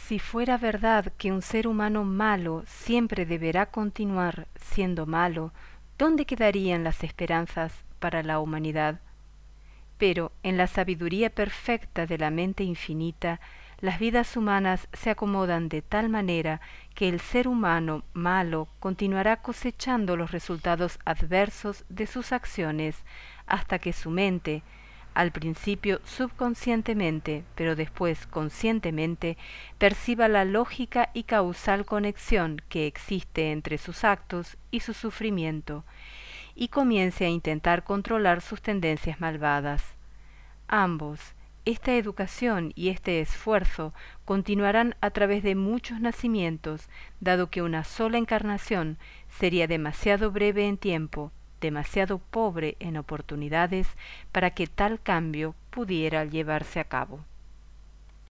Si fuera verdad que un ser humano malo siempre deberá continuar siendo malo, ¿dónde quedarían las esperanzas para la humanidad? Pero en la sabiduría perfecta de la mente infinita, las vidas humanas se acomodan de tal manera que el ser humano malo continuará cosechando los resultados adversos de sus acciones hasta que su mente, al principio subconscientemente, pero después conscientemente, perciba la lógica y causal conexión que existe entre sus actos y su sufrimiento, y comience a intentar controlar sus tendencias malvadas. Ambos, esta educación y este esfuerzo, continuarán a través de muchos nacimientos, dado que una sola encarnación sería demasiado breve en tiempo, demasiado pobre en oportunidades, para que tal cambio pudiera llevarse a cabo.